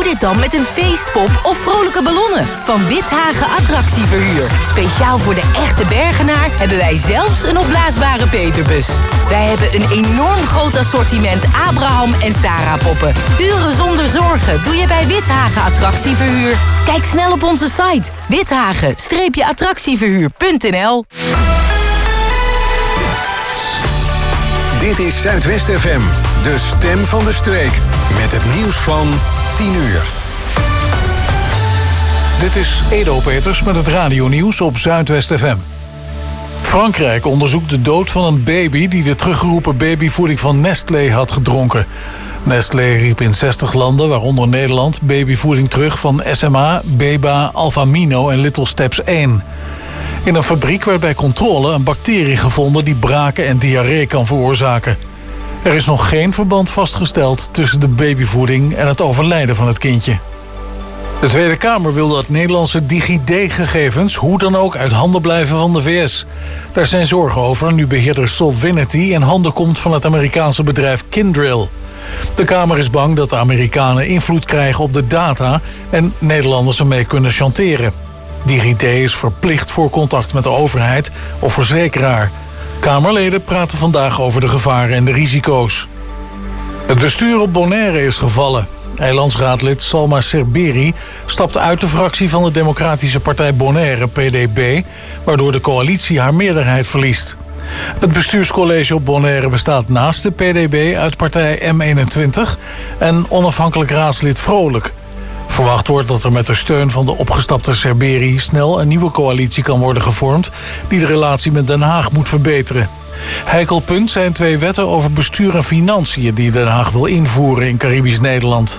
dit dan met een feestpop of vrolijke ballonnen van Withagen Attractieverhuur. Speciaal voor de echte Bergenaar hebben wij zelfs een opblaasbare Peterbus. Wij hebben een enorm groot assortiment Abraham en Sarah poppen. Huren zonder zorgen doe je bij Withagen Attractieverhuur. Kijk snel op onze site withagen-attractieverhuur.nl. Dit is Zuidwest FM, de stem van de streek. Met het nieuws van 10 uur. Dit is Edo Peters met het radionieuws op Zuidwest FM. Frankrijk onderzoekt de dood van een baby die de teruggeroepen babyvoeding van Nestlé had gedronken. Nestlé riep in 60 landen, waaronder Nederland, babyvoeding terug van SMA, Beba, Alfamino en Little Steps 1. In een fabriek werd bij controle een bacterie gevonden die braken en diarree kan veroorzaken. Er is nog geen verband vastgesteld tussen de babyvoeding en het overlijden van het kindje. De Tweede Kamer wil dat Nederlandse DigiD-gegevens hoe dan ook uit handen blijven van de VS. Daar zijn zorgen over nu beheerder Solvinity in handen komt van het Amerikaanse bedrijf Kyndryl. De Kamer is bang dat de Amerikanen invloed krijgen op de data en Nederlanders ermee kunnen chanteren. DigiD is verplicht voor contact met de overheid of verzekeraar. Kamerleden praten vandaag over de gevaren en de risico's. Het bestuur op Bonaire is gevallen. Eilandsraadlid Salma Cerberi stapt uit de fractie van de Democratische Partij Bonaire, PDB, waardoor de coalitie haar meerderheid verliest. Het bestuurscollege op Bonaire bestaat naast de PDB uit partij M21 en onafhankelijk raadslid Vrolijk. Verwacht wordt dat er met de steun van de opgestapte Cerberi snel een nieuwe coalitie kan worden gevormd die de relatie met Den Haag moet verbeteren. Heikel punt zijn 2 wetten over bestuur en financiën die Den Haag wil invoeren in Caribisch Nederland.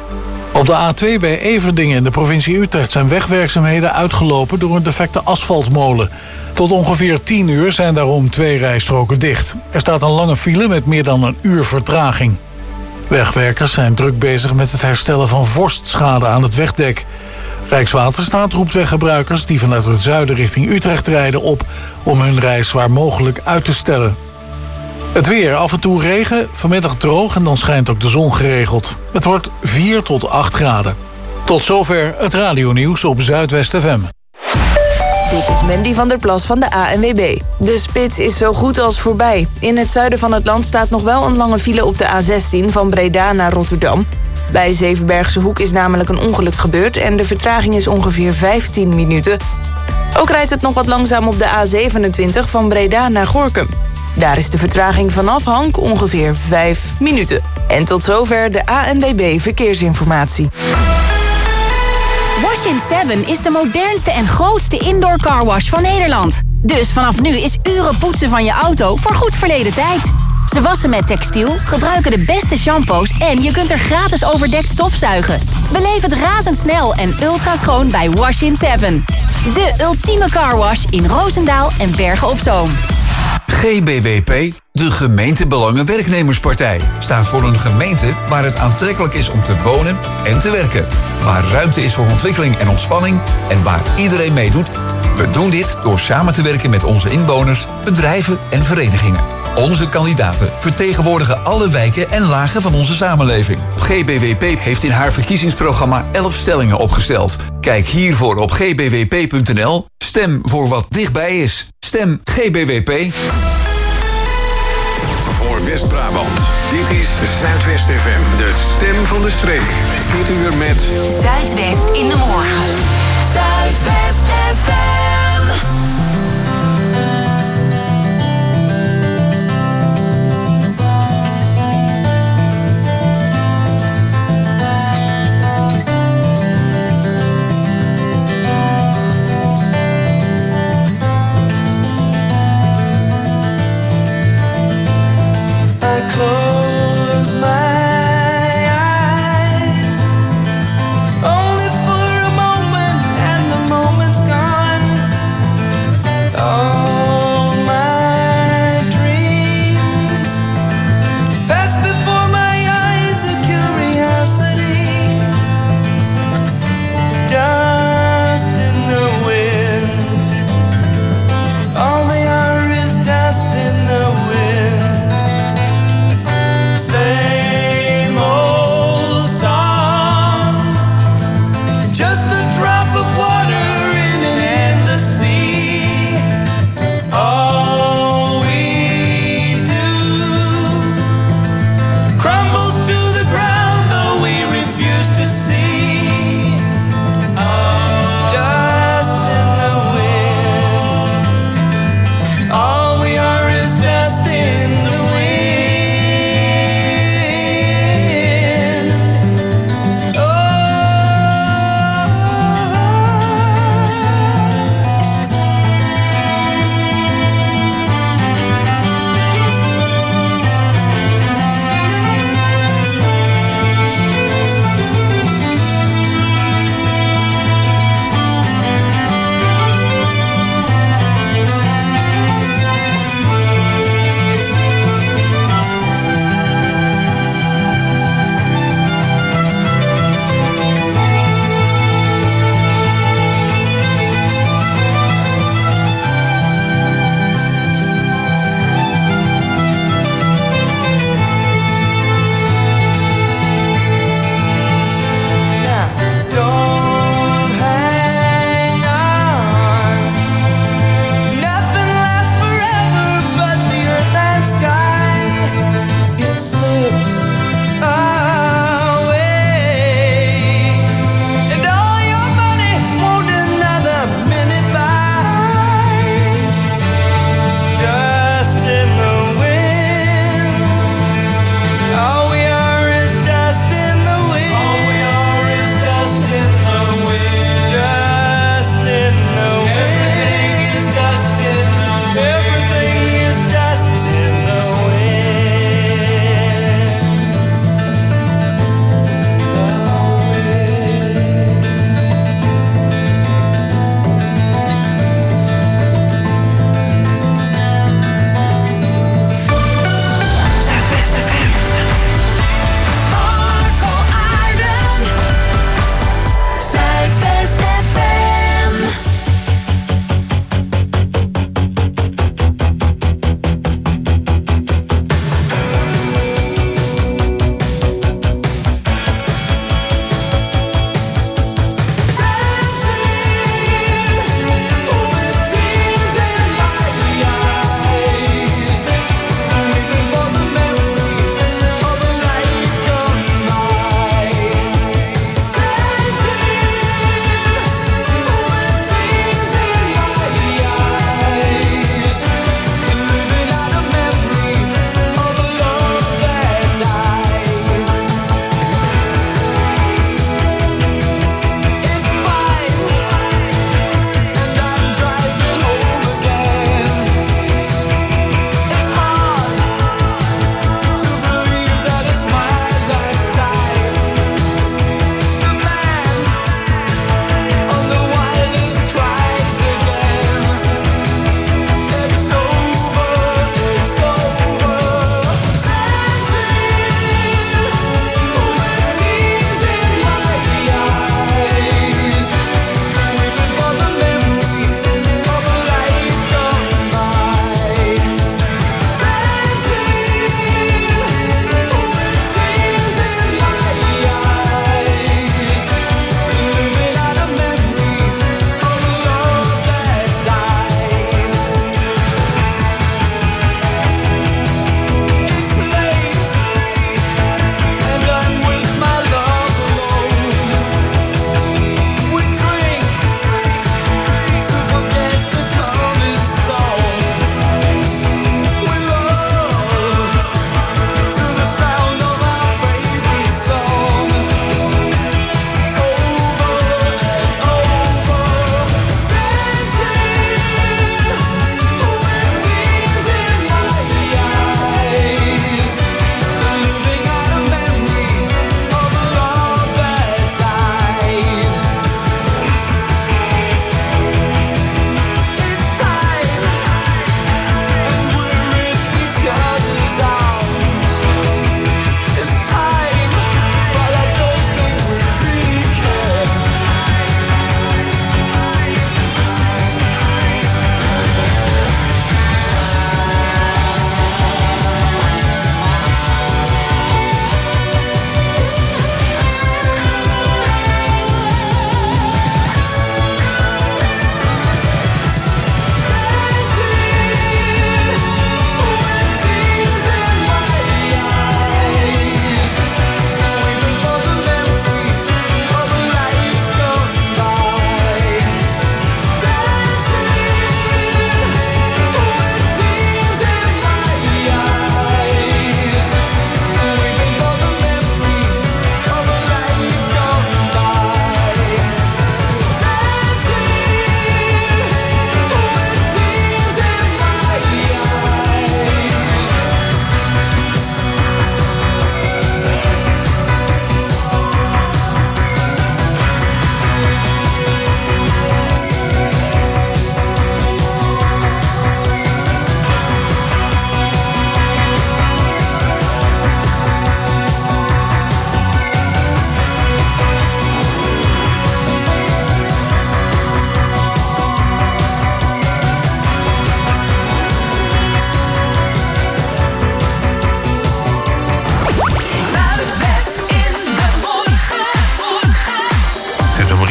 Op de A2 bij Everdingen in de provincie Utrecht zijn wegwerkzaamheden uitgelopen door een defecte asfaltmolen. Tot ongeveer 10 uur zijn daarom 2 rijstroken dicht. Er staat een lange file met meer dan een uur vertraging. Wegwerkers zijn druk bezig met het herstellen van vorstschade aan het wegdek. Rijkswaterstaat roept weggebruikers die vanuit het zuiden richting Utrecht rijden op om hun reis waar mogelijk uit te stellen. Het weer, af en toe regen, vanmiddag droog en dan schijnt ook de zon geregeld. Het wordt 4 tot 8 graden. Tot zover het radionieuws op Zuidwest FM. Dit is Mandy van der Plas van de ANWB. De spits is zo goed als voorbij. In het zuiden van het land staat nog wel een lange file op de A16 van Breda naar Rotterdam. Bij Zevenbergse Hoek is namelijk een ongeluk gebeurd en de vertraging is ongeveer 15 minuten. Ook rijdt het nog wat langzaam op de A27 van Breda naar Gorinchem. Daar is de vertraging vanaf Hank ongeveer 5 minuten. En tot zover de ANWB Verkeersinformatie. Wash in 7 is de modernste en grootste indoor carwash van Nederland. Dus vanaf nu is uren poetsen van je auto voor goed verleden tijd. Ze wassen met textiel, gebruiken de beste shampoos en je kunt er gratis overdekt stofzuigen. Beleef het razendsnel en ultra schoon bij Wash in 7. De ultieme carwash in Roosendaal en Bergen op Zoom. GBWP, de Gemeentebelangen-werknemerspartij, staat voor een gemeente waar het aantrekkelijk is om te wonen en te werken. Waar ruimte is voor ontwikkeling en ontspanning en waar iedereen meedoet. We doen dit door samen te werken met onze inwoners, bedrijven en verenigingen. Onze kandidaten vertegenwoordigen alle wijken en lagen van onze samenleving. GBWP heeft in haar verkiezingsprogramma 11 stellingen opgesteld. Kijk hiervoor op gbwp.nl. Stem voor wat dichtbij is. Stem GBWP. Voor West-Brabant, dit is Zuidwest FM, de stem van de streek. Dit uur met Zuidwest in de morgen. Zuidwest FM. Close my eyes, only for a moment, and the moment's gone.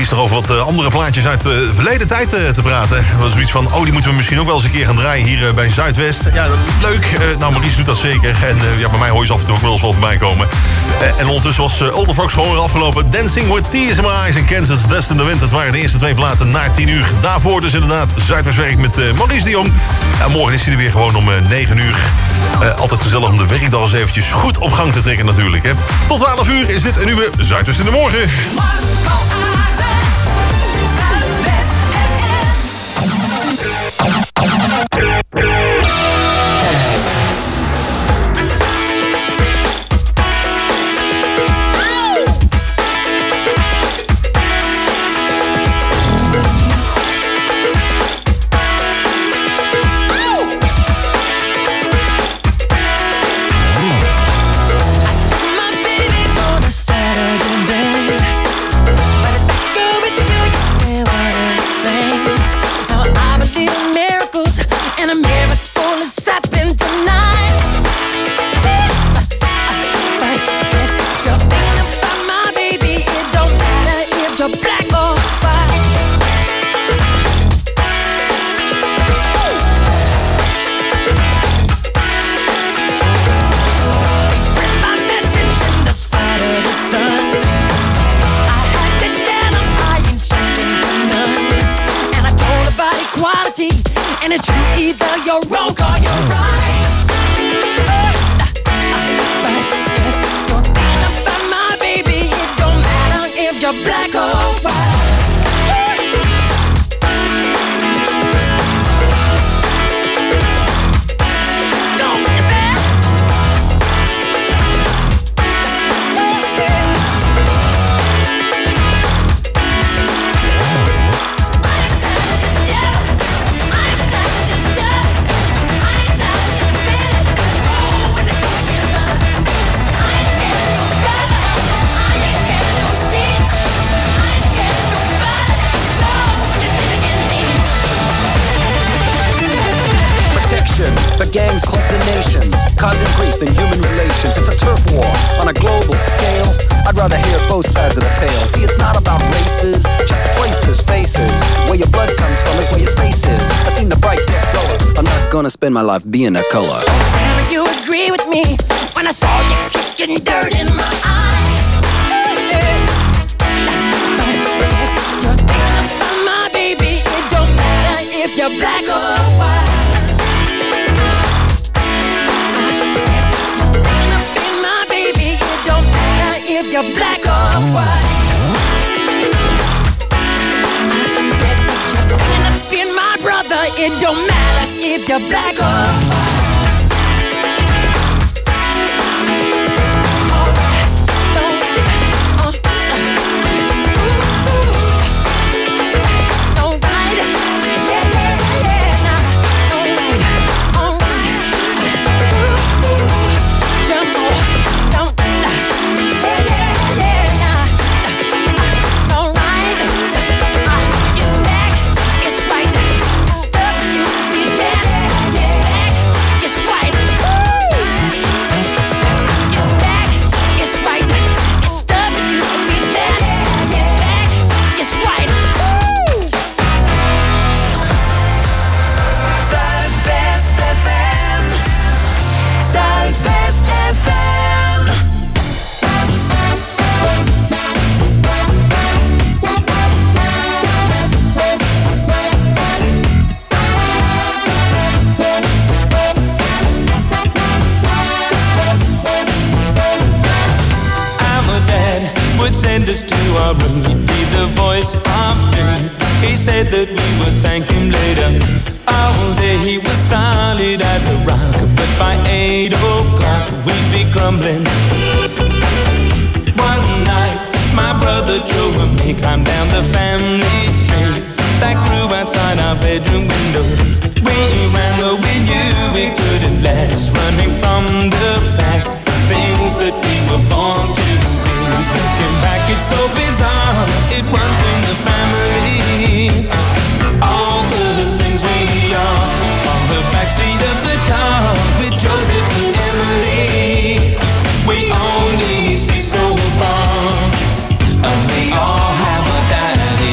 is nog over wat andere plaatjes uit de verleden tijd te praten. Er was zoiets van, die moeten we misschien ook wel eens een keer gaan draaien hier bij Zuidwest. Ja, leuk. Nou, Maurice doet dat zeker. En bij mij hoor je ze af en toe ook wel eens wel voorbij komen. En ondertussen was Ultrafox gewoon weer afgelopen. Dancing with Tears in My Eyes en Kansas Dust in the Wind. Dat waren de eerste 2 platen na 10 uur. Daarvoor dus inderdaad Zuidwestwerk met Maurice de Jong. En morgen is hij er weer gewoon om 9 uur. Altijd gezellig om de werkdag eens eventjes goed op gang te trekken natuurlijk. Hè. Tot 12 uur is dit een nieuwe Zuidwest in de Morgen. Gangs, clubs and nations, causing grief in human relations. It's a turf war on a global scale. I'd rather hear both sides of the tale. See, it's not about races, just places, faces. Where your blood comes from is where your space is. I've seen the bright get duller. I'm not gonna spend my life being a color. Never you agree with me when I saw you kicking dirt in my eye. You're thinking about my baby. It don't matter if you're black or white. If you're black or white, I said you're thinking of being my brother. It don't matter if you're black or white. Us to our room, he'd be the voice of doom. He said that we would thank him later. All day he was solid as a rock, but by 8 o'clock we'd be crumbling. One night my brother Joe and me climbed down the family tree that grew outside our bedroom window. We ran though we knew we couldn't last, running from the past, things that we were born to be. Looking back, it's so bizarre, it runs in the family. All the things we are on the backseat of the car with Joseph and Emily. We only see so far, and we all have a daddy.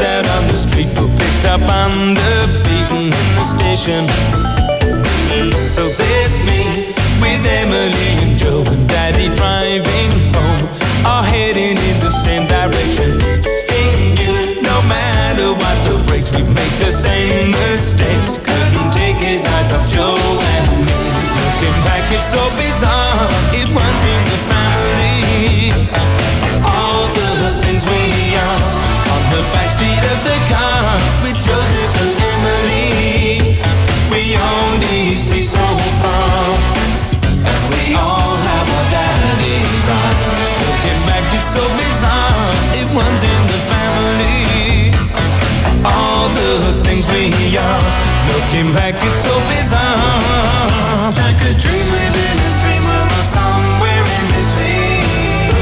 kids out on the street were picked up on the beaten in the station. So there's me with Emily and Joe and Daddy driving home, all heading in the same direction. Ain't you, no matter what the breaks, we make the same mistakes. Couldn't take his eyes off Joe and me. Looking back, it's so bizarre, it runs in the family. All the things we are on the backseat of the car with Joseph and Emily. We only see so far, and we all have our daddy's eyes. Looking back, it's so bizarre, it runs in the family. All the things we are, looking back, it's so bizarre. Like a dream within a dream, or somewhere in between.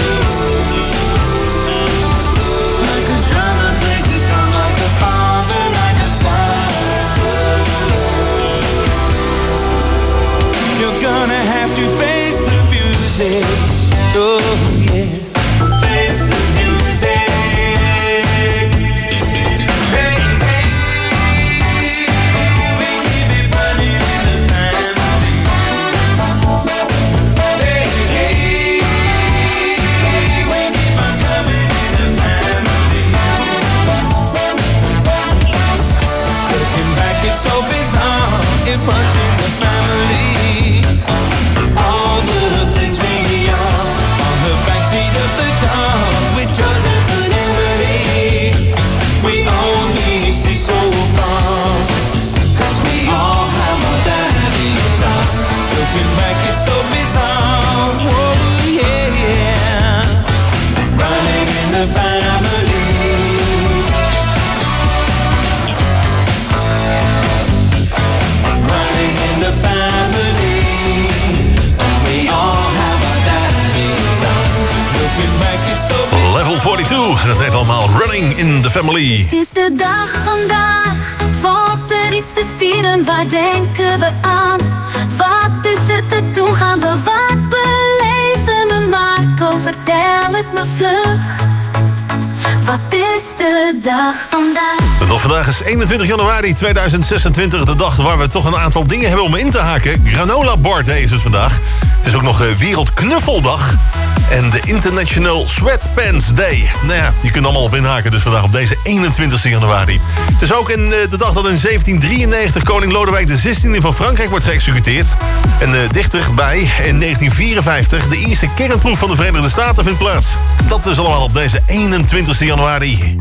Like a drama plays it strong, like a father, like a son. You're gonna have to face the music. Oh yeah, face the music. Hey, hey, we keep it running in the family. Hey, hey, we keep on coming in the family. Looking back, it's so bizarre, it runs in the family. All the things we are on the backseat of the car with Joseph and Emily. We only see so far, 'cause we all have our daddy's eyes. Looking back, it's so bizarre. Oh yeah, yeah. Running in the family. Running in the family. And we all have our daddy's eyes. Looking back, it's so bizarre. Level 42, dat heet allemaal Running in the Family. Het is de dag vandaag, valt er iets te vieren, waar denken we aan? Wat is er te doen, gaan we wat beleven we Marco, vertel het me vlug. Wat is de dag vandaag? De dag vandaag is 21 januari 2026, de dag waar we toch een aantal dingen hebben om in te haken. Granola Bar Day is het vandaag. Het is ook nog Wereldknuffeldag en de International Sweatpants Day. Nou ja, die kunnen allemaal op inhaken dus vandaag op deze 21 januari. Het is ook de dag dat in 1793 koning Lodewijk XVI van Frankrijk wordt geëxecuteerd. En dichterbij in 1954 de eerste kernproef van de Verenigde Staten vindt plaats. Dat is allemaal op deze 21 januari.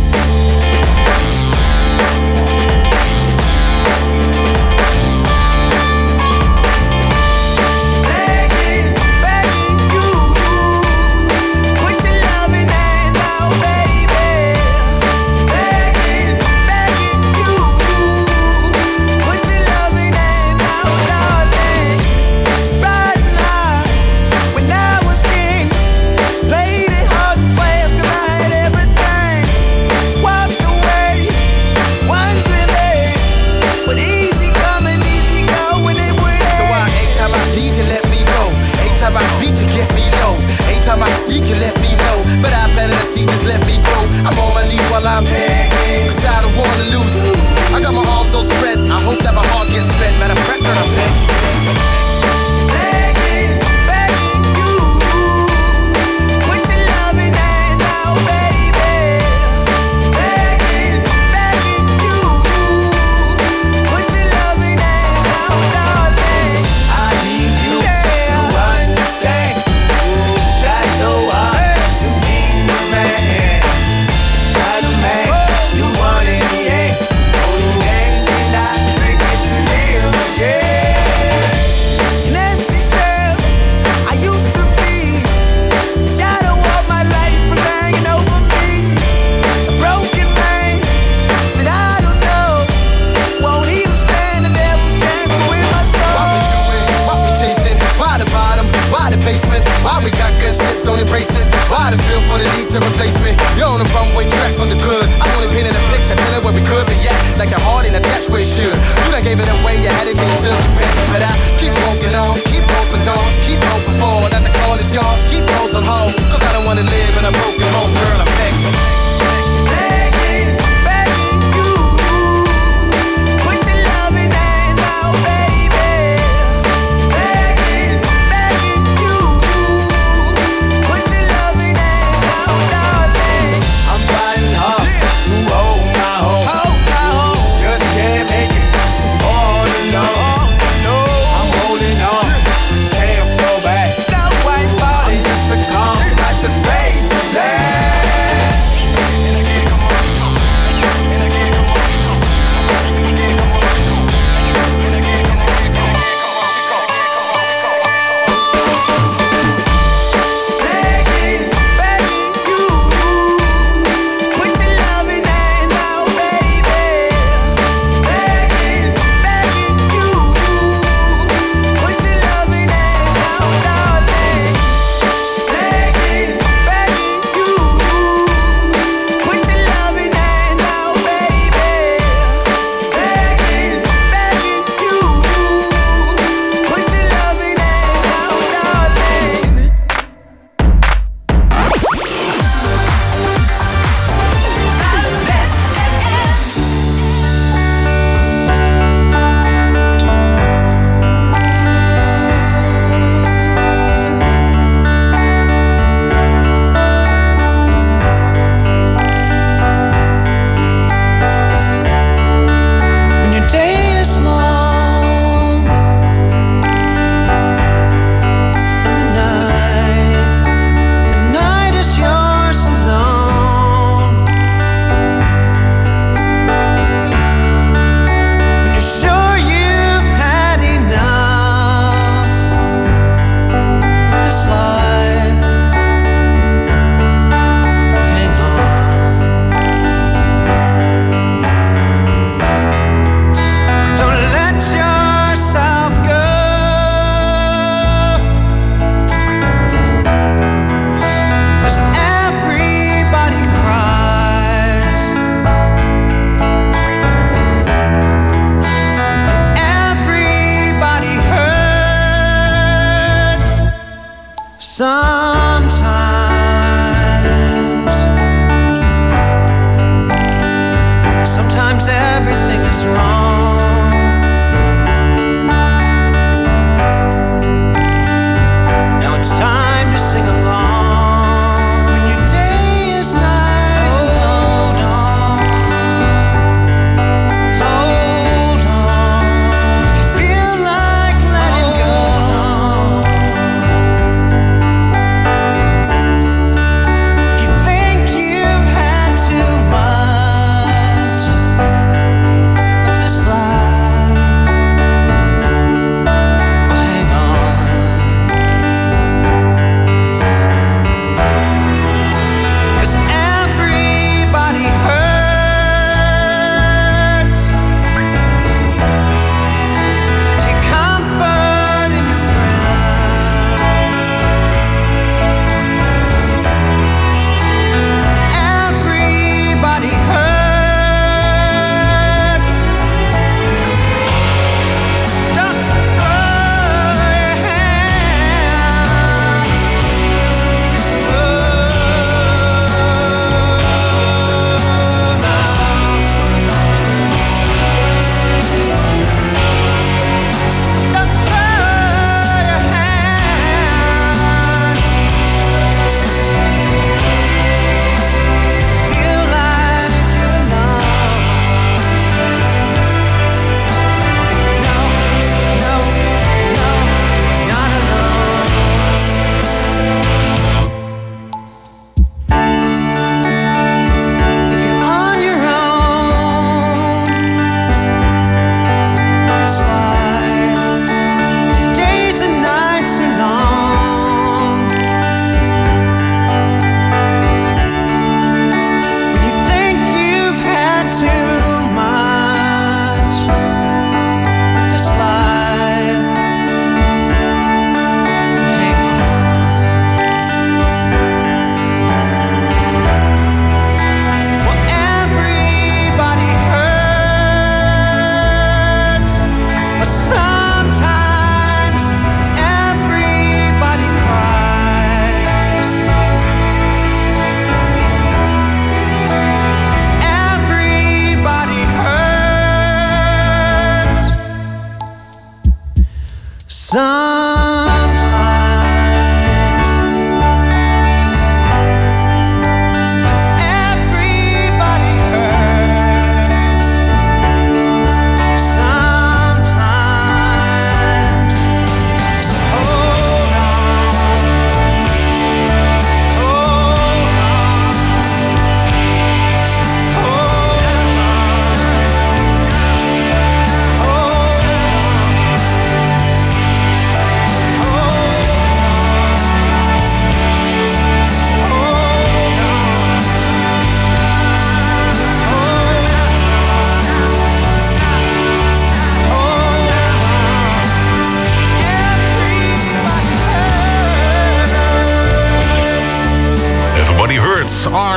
You let me know, but I planted a seed, just let me grow. I'm on my knees while I'm begging, 'cause I don't wanna lose. I got my arms so spread, I hope that my heart gets fed. Matter of fact, when I'm begging, begging you, put your loving hand out, baby. Begging you, put your loving hand out, darling. I need you to understand. Try so hard to be the man, not a man.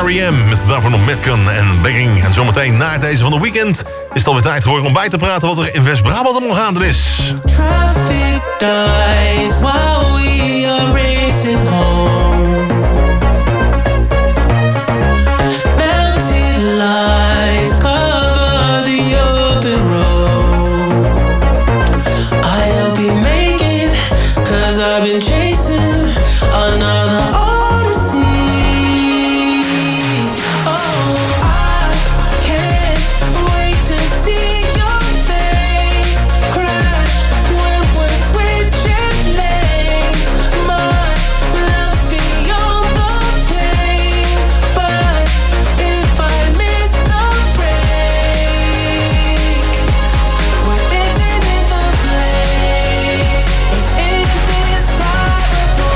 R.E.M. met daarvan nog Metcon en Begging. En zometeen na deze van de Weekend is het alweer tijd geworden om bij te praten wat er in West-Brabant allemaal gaande is. Traffic dies while we are racing home. Mounted lights cover the open road. I hope you make it, 'cause I've been chasing another odyssey. Oh, I can't wait to see your face crash when we're switching lanes. My love's beyond the pain, but if I miss a break, we're dancing in the flames. It's indescribable.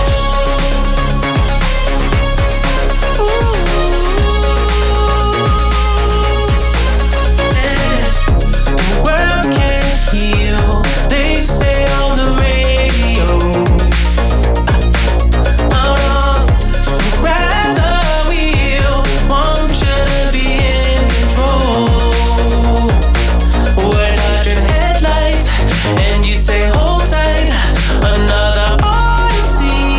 The world can't heal, they say on the radio. So grab the wheel, want you to be in control. We're dodging headlights, and you say hold tight, another odyssey.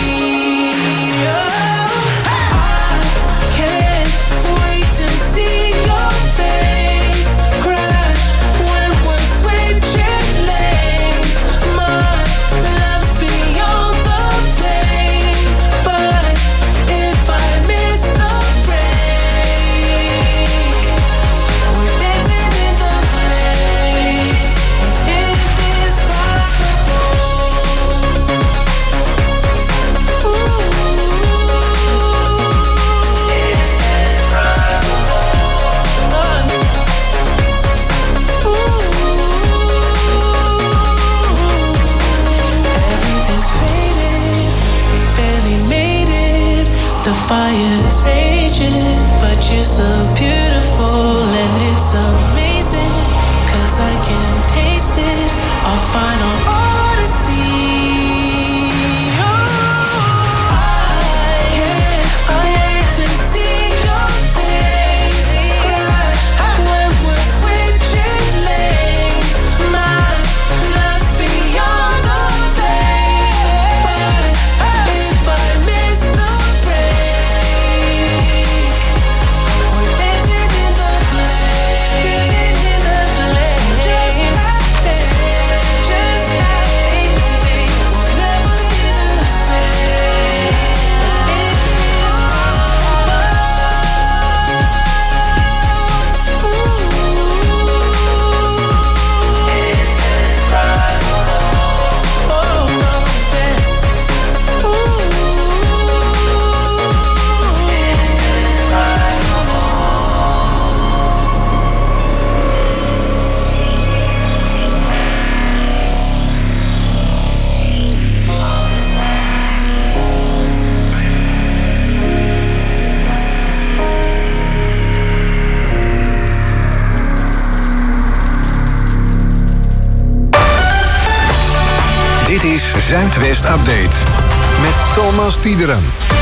I can't wait to see your face crash when we're switching lanes. My love's beyond the pain, but if I miss the break, we're dancing in the flames. It's indescribable. Everything's faded, we barely made it. The fire's raging, but you're so beautiful and it's amazing, 'cause I can taste it, our final odyssey. I can't wait to see your face crash when we're switching lanes. My love's beyond the pain, but if I miss the break, we're dancing in the flames. Dancing in the flames. Just like we'll never be the same. Dit is Zuidwest Update met Thomas Tiederen.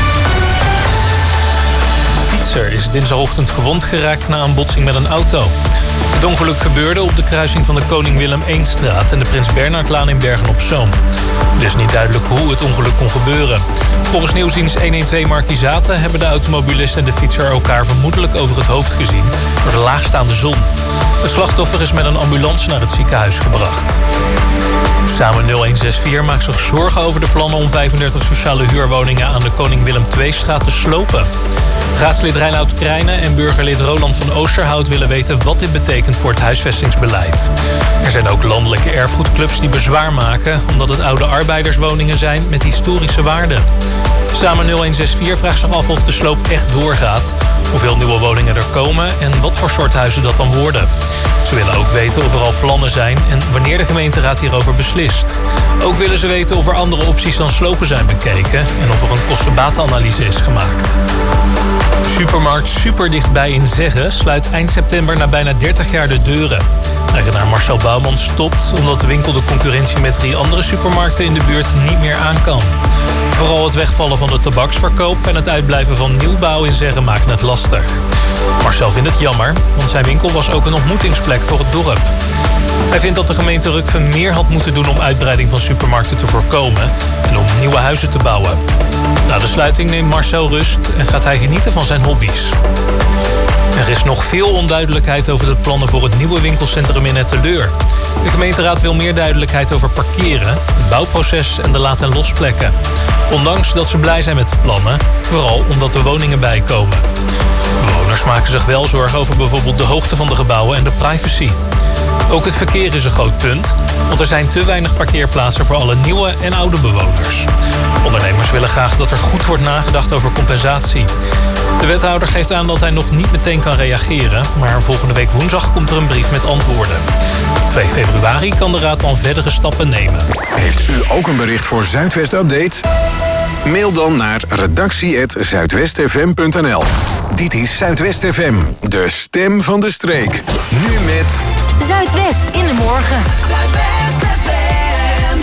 Een fietser is dinsdagochtend gewond geraakt na een botsing met een auto. Het ongeluk gebeurde op de kruising van de Koning Willem I-straat en de Prins Bernhardlaan in Bergen-op-Zoom. Het is niet duidelijk hoe het ongeluk kon gebeuren. Volgens Nieuwsdienst 112 Markizaten hebben de automobilist en de fietser elkaar vermoedelijk over het hoofd gezien door de laagstaande zon. Het slachtoffer is met een ambulance naar het ziekenhuis gebracht. Samen 0164 maakt zich zorgen over de plannen om 35 sociale huurwoningen aan de Koning Willem II-straat te slopen. Raadslid Reinoud Krijnen en burgerlid Roland van Oosterhout willen weten wat dit betekent voor het huisvestingsbeleid. Er zijn ook landelijke erfgoedclubs die bezwaar maken omdat het oude arbeiderswoningen zijn met historische waarde. Samen 0164 vraagt zich af of de sloop echt doorgaat, hoeveel nieuwe woningen er komen en wat voor soort huizen dat dan worden. Ze willen ook weten of er al plannen zijn en wanneer de gemeenteraad hierover beslist. Ook willen ze weten of er andere opties dan slopen zijn bekeken en of er een kosten-batenanalyse is gemaakt. Supermarkt Super dichtbij in Zeggen sluit eind september na bijna 30 jaar de deuren. Eigenaar Marcel Bouwman stopt omdat de winkel de concurrentie met 3 andere supermarkten in de buurt niet meer aan kan. Vooral het wegvallen van de tabaksverkoop en het uitblijven van nieuwbouw in Zeggen maken het lastig. Marcel vindt het jammer, want zijn winkel was ook een ontmoetingsplek voor het dorp. Hij vindt dat de gemeente Rukven meer had moeten doen om uitbreiding van supermarkten te voorkomen en om nieuwe huizen te bouwen. Na de sluiting neemt Marcel rust en gaat hij genieten van zijn hobby's. Er is nog veel onduidelijkheid over de plannen voor het nieuwe winkelcentrum in Etteleur. De gemeenteraad wil meer duidelijkheid over parkeren, het bouwproces en de laad- en losplekken. Ondanks dat ze blij zijn met de plannen, vooral omdat er woningen bijkomen. Bewoners maken zich wel zorgen over bijvoorbeeld de hoogte van de gebouwen en de privacy. Ook het verkeer is een groot punt, want er zijn te weinig parkeerplaatsen voor alle nieuwe en oude bewoners. Ondernemers willen graag dat er goed wordt nagedacht over compensatie. De wethouder geeft aan dat hij nog niet meteen kan reageren, maar volgende week woensdag komt er een brief met antwoorden. 2 februari kan de raad dan verdere stappen nemen. Heeft u ook een bericht voor Zuidwest Update? Mail dan naar redactie@zuidwestfm.nl. Dit is Zuidwest FM, de stem van de streek. Nu met Zuidwest in de morgen. Zuidwest FM.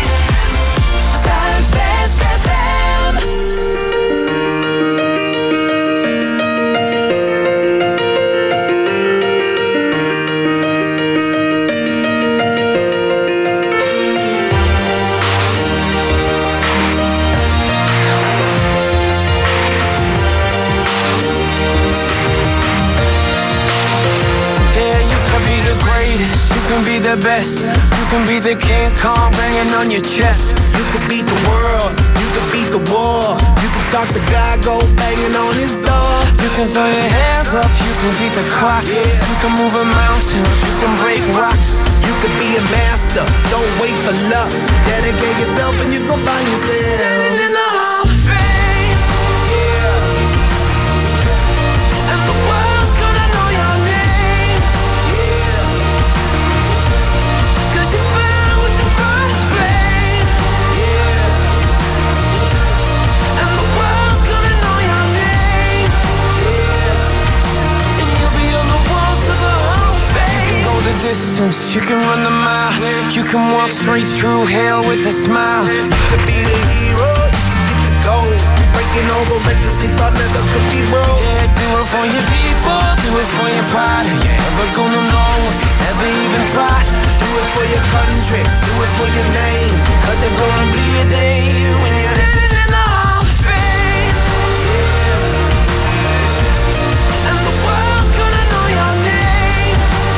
Zuidwest FM. You can be the best. You can be the King Kong banging on your chest. You can beat the world. You can beat the war. You can talk the guy, go banging on his door. You can throw your hands up. You can beat the clock. Yeah. You can move a mountain. You can break rocks. You can be a master. Don't wait for luck. Dedicate yourself and you gon' find yourself Standing in the Hall of Fame. Yeah. And the world's gonna know your name. Yeah. 'Cause you burn with the brightest flame. Yeah. And the world's gonna know your name. Yeah. And you'll be on the walls of the Hall of Fame. You can go the distance, you can run the mile. You can walk straight through hell with a smile. You could be the hero, you can get the gold. Breaking all the records they thought never could be broke. Yeah, do it for your people, do it for your pride. Are you ever gonna know if you never even try? Do it for your country, do it for your name. 'Cause there's gonna be a day when you're Standing in the Hall of Fame. Yeah. And the world's gonna know your name.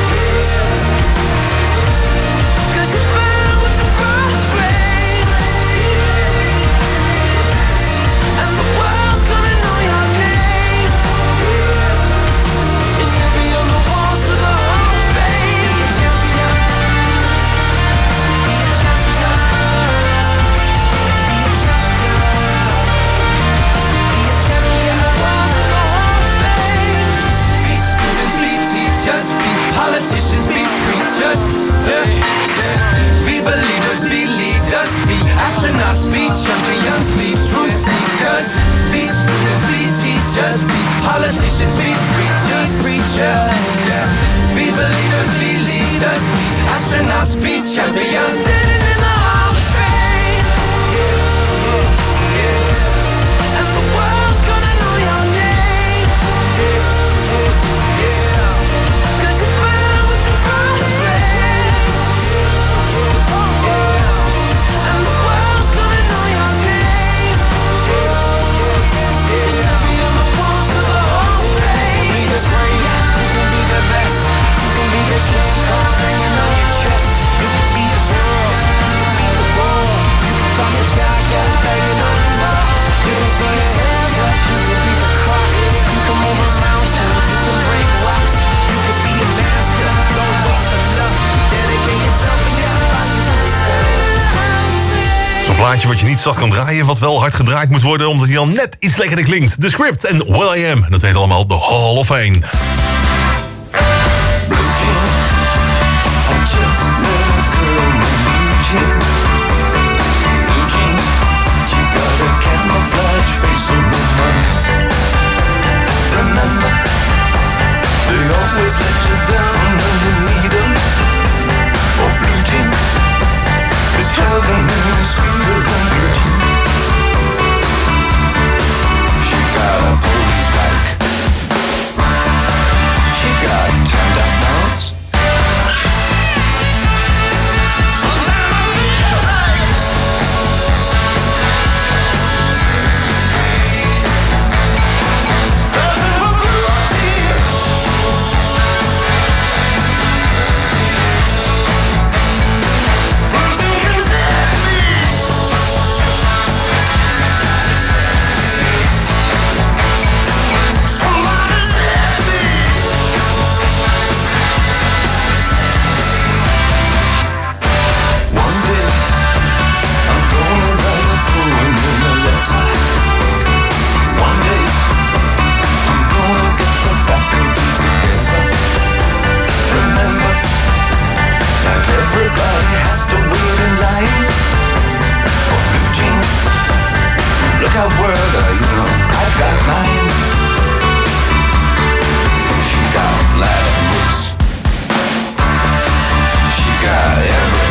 Yeah. 'Cause you burn with the brightest flame. And the world's gonna know your name. And you'll be on the walls of the Hall of Fame. Be a champion. Be a champion. Be a champion. Be a champion. The walls of the Hall of Fame. Be students, be teachers, be politicians, be preachers. Be believers, be leaders, be astronauts, be champions, be truth seekers. Be students, be teachers, be politicians, be preachers, Be believers, be leaders, be astronauts, be champions. Standing in the Hall of Fame. And the world's gonna know your name. 'Cause you burn with the brightest flame. And the world's gonna know your name. And you'll be on the walls of the Hall of Fame. You can be the greatest, you can be the best. You can be the King Kong banging on your chest. You can be the world, you can beat the war. You can talk the guy, go banging on his door. You can throw your hands up, you can beat the clock. You can move a mountain, you can break rocks. You can be a master, don't wait for luck. Dedicate yourself and you can find yourself. Zo'n plaatje wat je niet zacht kan draaien, wat wel hard gedraaid moet worden, omdat hij dan net iets lekkerder klinkt. The Script en Will I Am. Dat heet allemaal de Hall of Fame. Remember, they always let you down when you need them. mine. She got Latin roots. She got everything.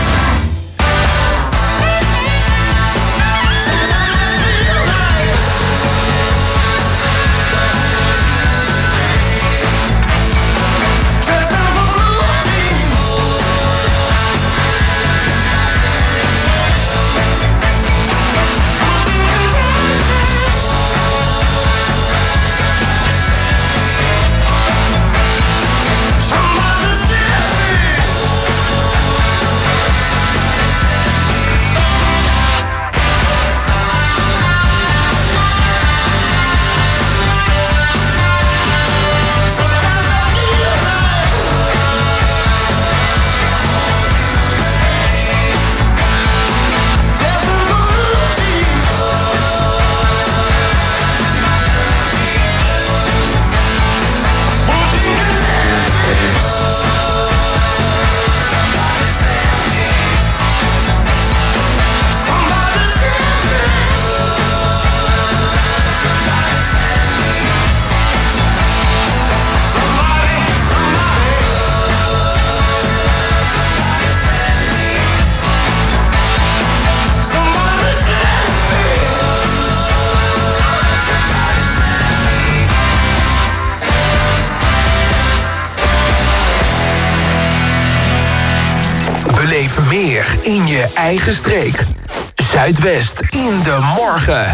Beleef meer in je eigen streek. Zuidwest in de morgen.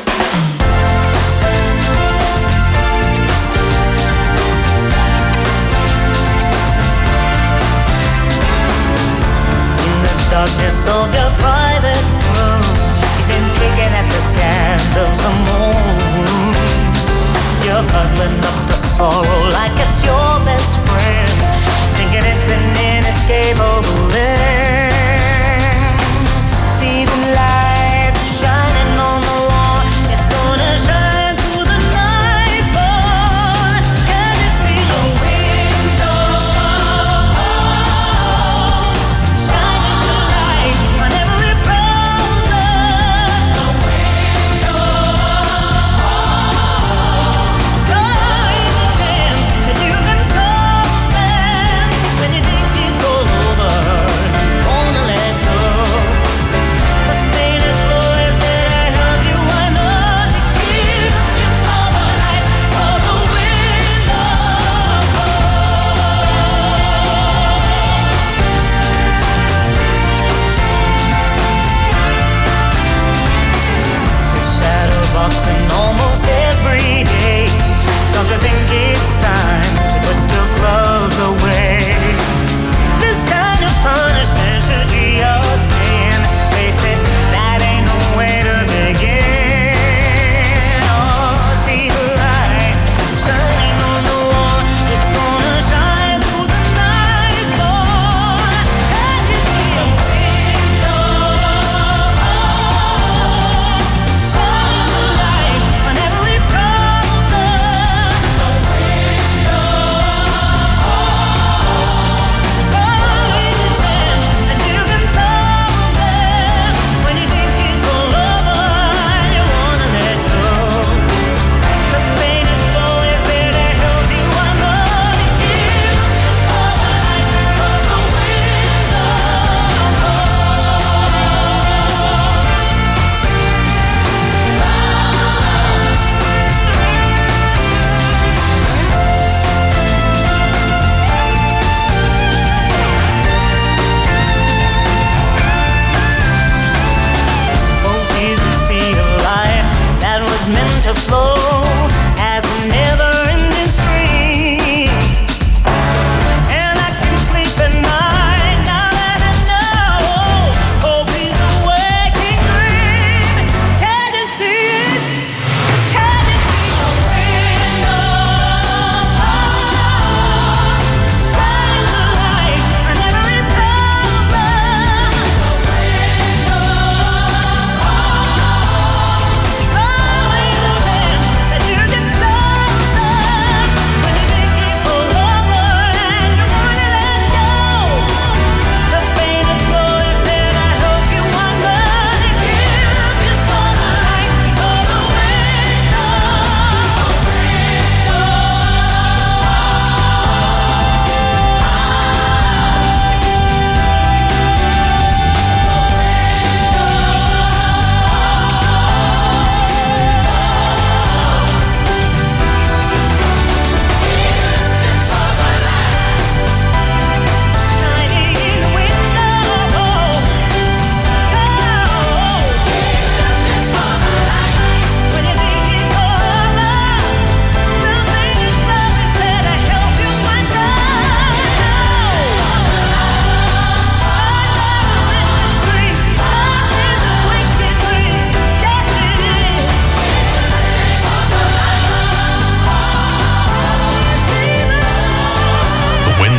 In the darkness of your private room, you've been picking at the scans of some moon. You're cuddling up the sorrow like it's your best friend, thinking it's an inescapable end. See the light shining on the wall, it's gonna shine through the night, boy. Can you see the window shining the light on every problem? The window, so the chance that you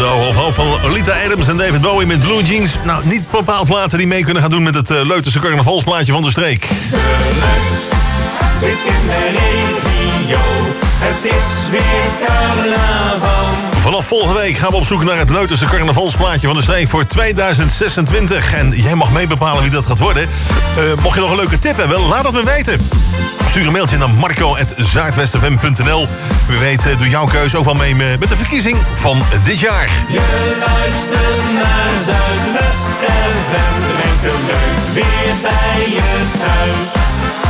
Euro. Of hoop van Lita Adams en David Bowie met Blue Jeans. Nou, niet bepaald platen die mee kunnen gaan doen met het Leutense carnavalsplaatje van de streek. De Leut zit in de regio. Het is weer carnaval. Vanaf volgende week gaan we op zoek naar het Leutense carnavalsplaatje van de streek voor 2026. En jij mag mee bepalen wie dat gaat worden. Mocht je nog een leuke tip hebben, laat het me weten. Stuur een mailtje naar marco@zuidwestfm.nl. Wie weet doe jouw keuze ook wel mee met de verkiezing van dit jaar. Je luistert naar Zuidwest FM. Brengt de leuk weer bij je thuis.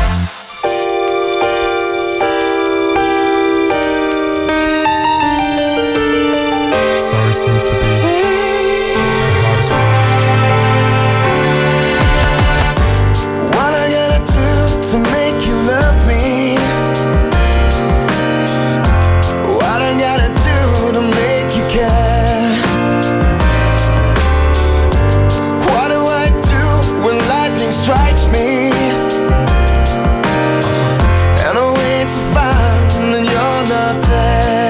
Sorry seems to be the hardest one. What I gotta do to make you love me? What I gotta do to make you care? What do I do when lightning strikes me? And I wait to find that you're not there.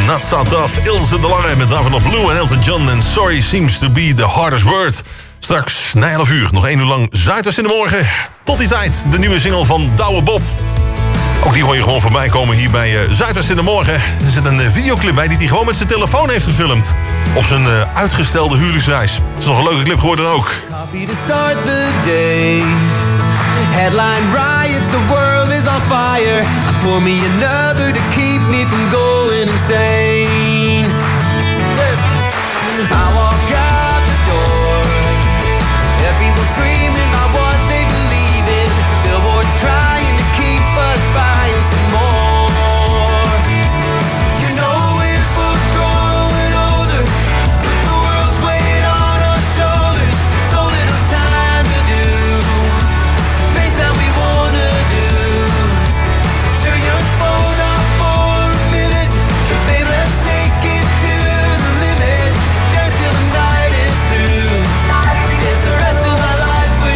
Not So Tough. Ilse de Lange met daarvan op Blue en Elton John. En Sorry Seems to Be the Hardest Word. Straks na 11 uur, nog 1 uur lang Zuidwest in de morgen. Tot die tijd, de nieuwe single van Douwe Bob. Ook die hoor je gewoon voorbij komen hier bij Zuidwest in de morgen. Er zit een videoclip bij die hij gewoon met zijn telefoon heeft gefilmd. Op zijn uitgestelde huwelijksreis. Het is nog een leuke clip geworden ook. Coffee to start the day. Headline riots, the world is on fire. I pour me another to keep me from going insane. I walk out the door. Everyone screaming about what they believe in. Billboards trying to keep us buying some more. You know we're both growing older. The world's weight on our shoulders. So little time to do things that we wanna do. So turn your phone off for a minute. Baby, let's take it to the limit. Dance till the night is through. Dance the rest of my life with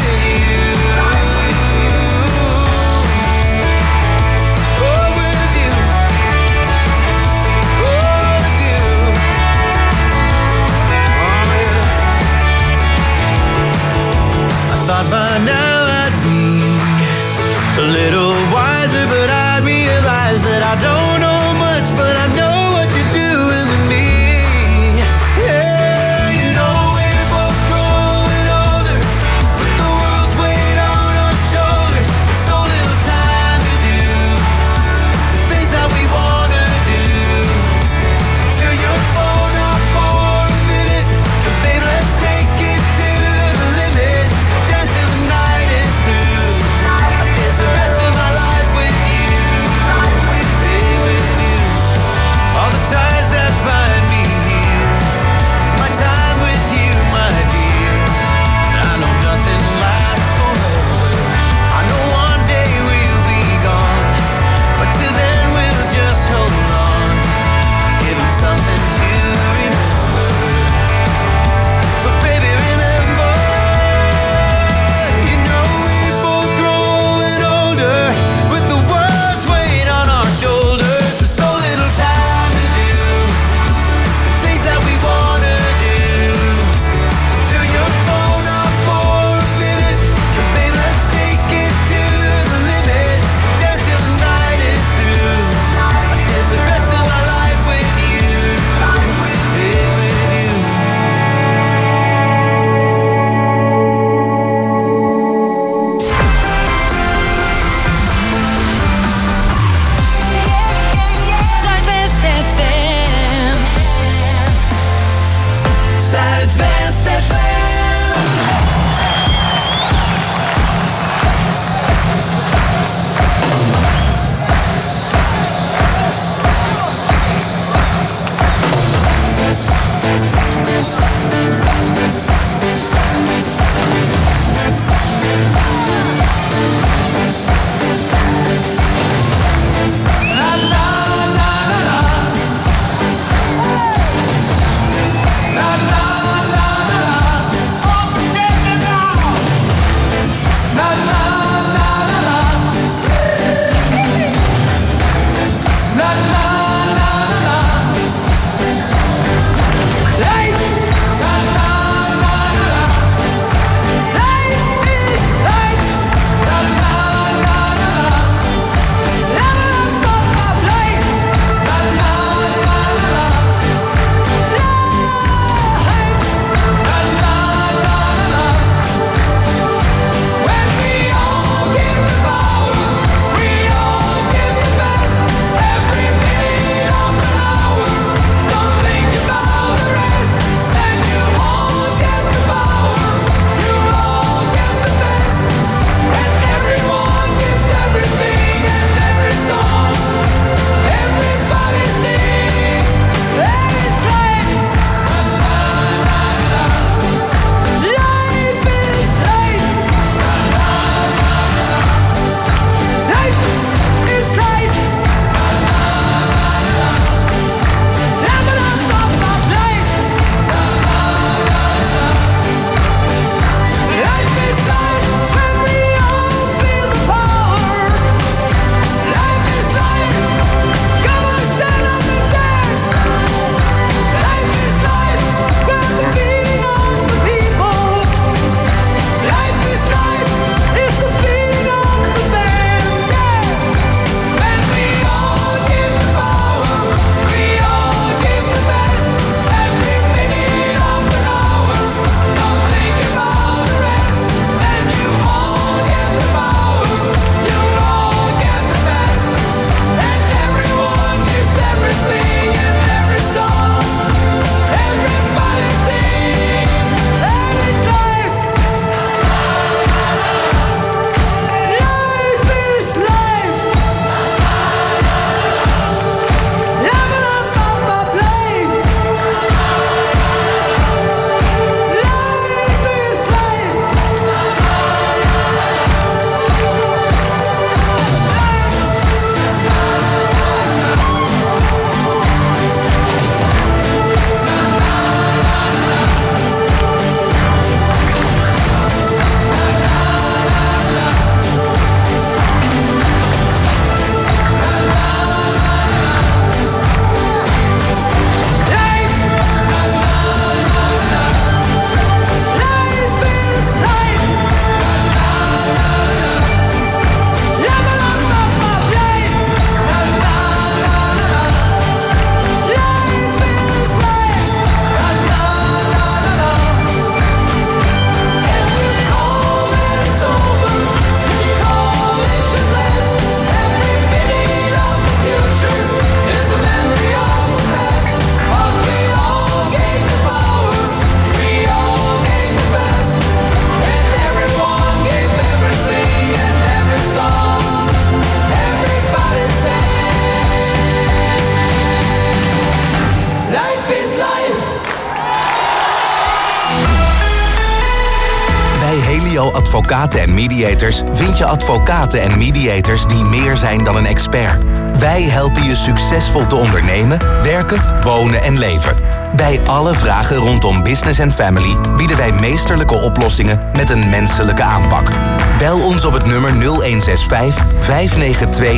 Trio Advocaten en Mediators vind je advocaten en mediators die meer zijn dan een expert. Wij helpen je succesvol te ondernemen, werken, wonen en leven. Bij alle vragen rondom business en family bieden wij meesterlijke oplossingen met een menselijke aanpak. Bel ons op het nummer 0165 592